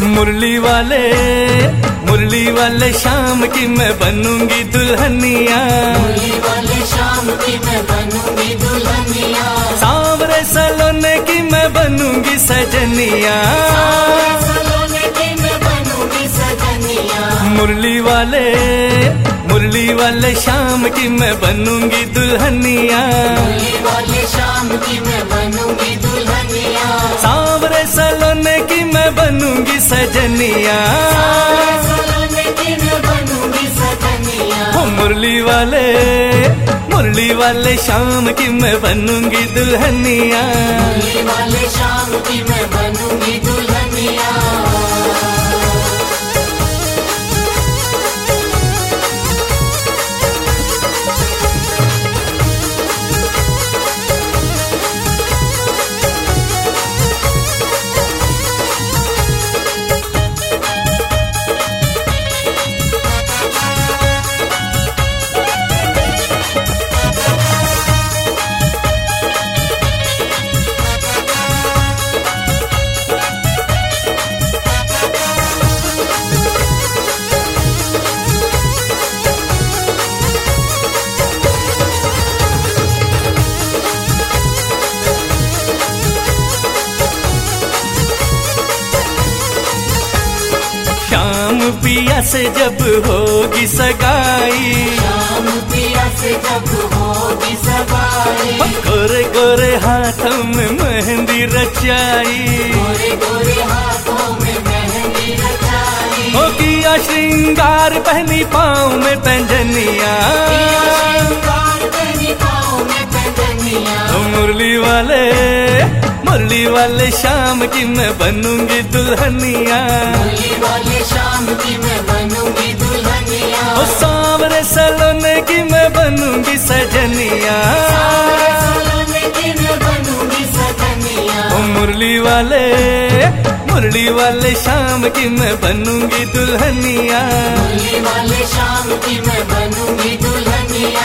मुरली वाले शाम की मैं बनूंगी दुल्हनिया, मुरली वाले शाम की मैं बनूंगी दुल्हनिया, सांवरे सलोने की मैं बनूंगी सजनिया, सलोने की मैं बनूंगी सजनिया। मुरली वाले शाम की मैं बनूंगी दुल्हनिया, मुरली वाले शाम की मैं बनूंगी दुल्हनिया, सांवरे सलोने की मैं बनूंगी सजनिया, सलोने की मैं बनूंगी सजनिया। हो मुरली वाले शाम की मैं बनूंगी दुल्हनिया, मुरली वाले शाम की मैं बनूंगी दुल्हनिया। शाम पिया से जब होगी सगाई, शाम पिया से जब होगी सगाई, गोरे गोरे हाथों में मेहंदी रचाई, गोरे गोरे हाथों में मेहंदी रचाई, हो किया श्रृंगार पहनी पाँव में पैंजनिया, श्रृंगार पहनी पाँव में पैंजनिया। हो मुरली वाले शाम की मैं बनूंगी दुल्हनिया, मुरली वाले शाम की मैं बनूंगी दुल्हनिया, हो सांवरे सलोने की मैं बनूंगी सजनिया, सलोने की मैं बनूंगी सजनिया। हो मुरली वाले शाम की मैं बनूंगी दुल्हनिया, मुरली वाले शाम की मैं बनूंगी दुल्हनिया।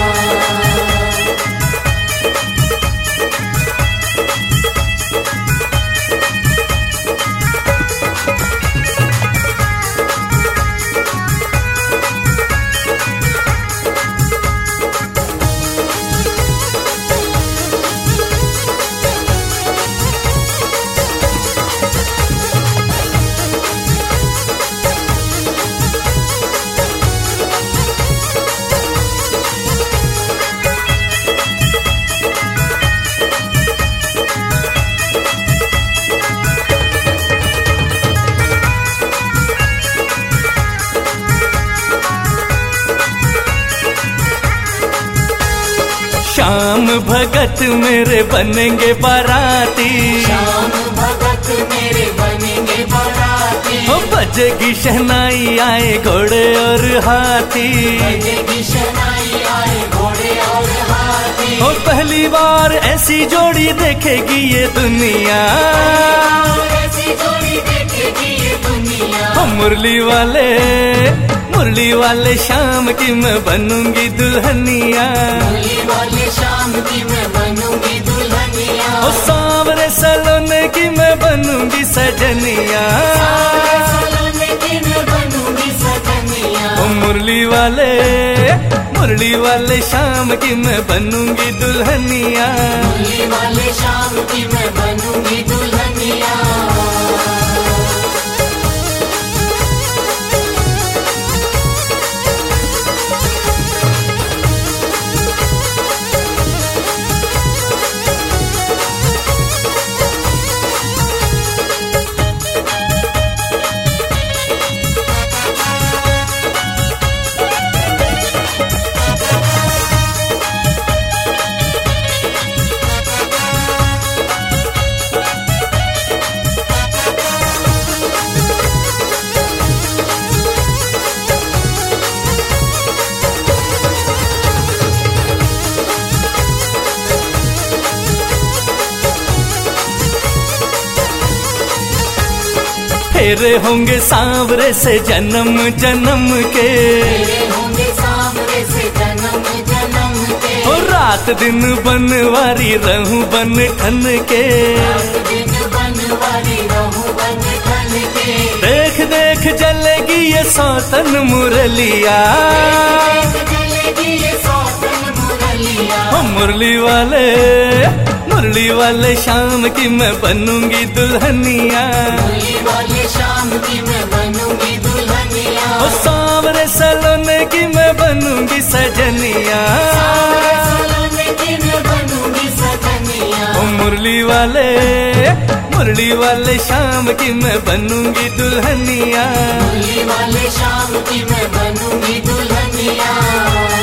श्याम भगत मेरे बनेंगे बाराती, श्याम भगत मेरे बनेंगे बाराती, हो बजेगी शहनाई आए घोड़े और हाथी, बजेगी शहनाई आए घोड़े और हाथी, हो पहली बार ऐसी जोड़ी देखेगी ये दुनिया, ऐसी जोड़ी देखेगी ये दुनिया। हो मुरली वाले शाम की मैं बनूंगी दुल्हनिया, मुरली वाले शाम की मैं बनूंगी दुल्हनिया, हो सांवरे सलोने की मैं बनूंगी सजनिया, सलोने की मैं बनूंगी सजनिया। हो मुरली वाले शाम की मैं बनूंगी दुल्हनिया, मुरली वाले शाम की मैं बनूंगी दुल्हनिया। फेरे होंगे सांवरे से जन्म जन्म के, तेरे होंगे सांवरे से जन्म जन्म के, हो रात दिन बनवारी रहूं बन ठन के, रात दिन बनवारी रहूं बन ठन के, सौतन मुरलिया, जलेगी ये सौतन मुरलिया। ओ मुरली वाले शाम की मैं बनूंगी दुल्हनिया, मुरली वाले शाम की मैं बनूंगी दुल्हनिया। ओ सांवरे सलोने की मैं बनूंगी सजनिया, सलोने की मैं बनूंगी सजनिया। ओ मुरली वाले शाम की मैं बनूंगी दुल्हनिया, मुरली वाले शाम की मैं बनूंगी दुल्हनिया।